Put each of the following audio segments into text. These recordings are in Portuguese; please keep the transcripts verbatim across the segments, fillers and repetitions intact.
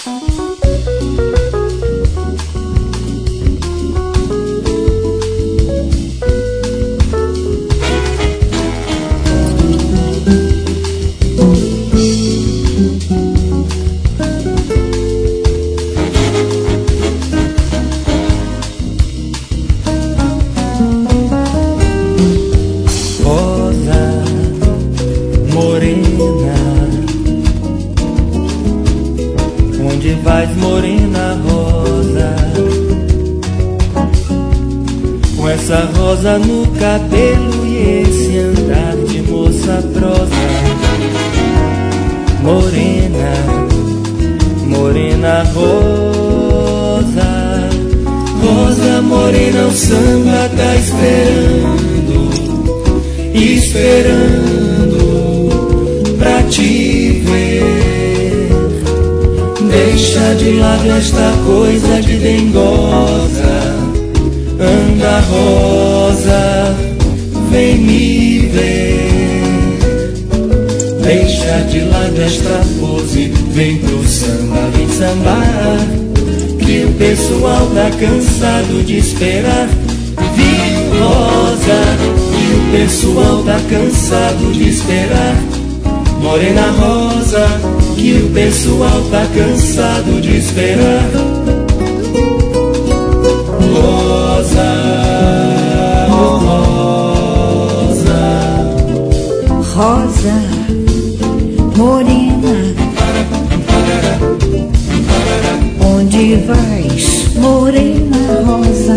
No cabelo e esse andar de moça prosa. Morena, morena rosa, rosa morena, o samba tá esperando, esperando pra te ver. Deixa de lado esta coisa de dengosa. Anda rosa, vem me ver. Deixa de lado esta pose, vem pro samba, vem sambar, que o pessoal tá cansado de esperar. Viu, rosa, que o pessoal tá cansado de esperar. Morena rosa, que o pessoal tá cansado de esperar. Rosa, oh rosa, rosa, morena, onde vais, morena rosa?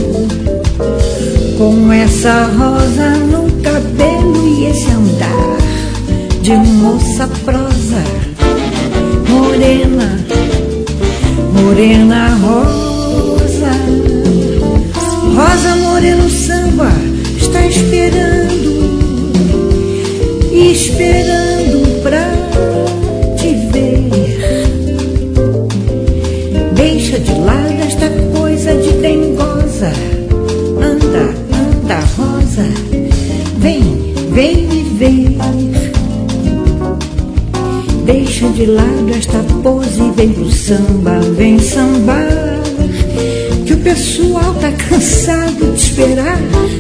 Com essa rosa no cabelo e esse andar de moça prosa. Morena, morena rosa, rosa morena, o samba está esperando, esperando pra te ver. Deixa de lado esta coisa de dengosa. Anda, anda rosa, vem, vem me ver. Deixa de lado esta pose, vem pro samba, vem sambar, que o pessoal tá cansado de esperar.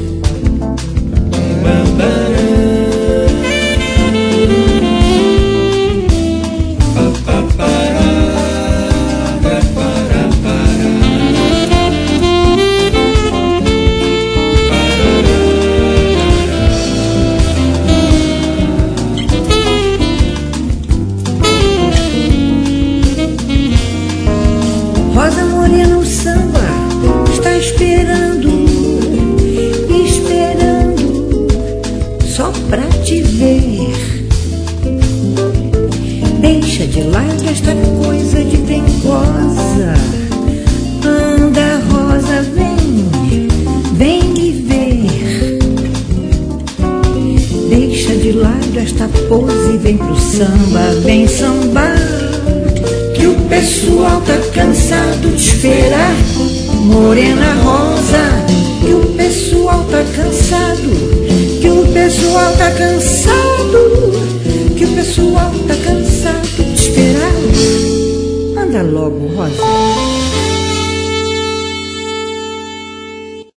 Rosa morena, o samba está esperando, esperando só pra te ver. Deixa de lado esta coisa de dengosa. Anda rosa, vem, vem me ver. Deixa de lado esta pose, vem pro samba, vem sambar, que o pessoal tá cansado de esperar. Morena rosa, que o pessoal tá cansado, que o pessoal tá cansado, que o pessoal tá cansado de esperar. Anda logo, rosa.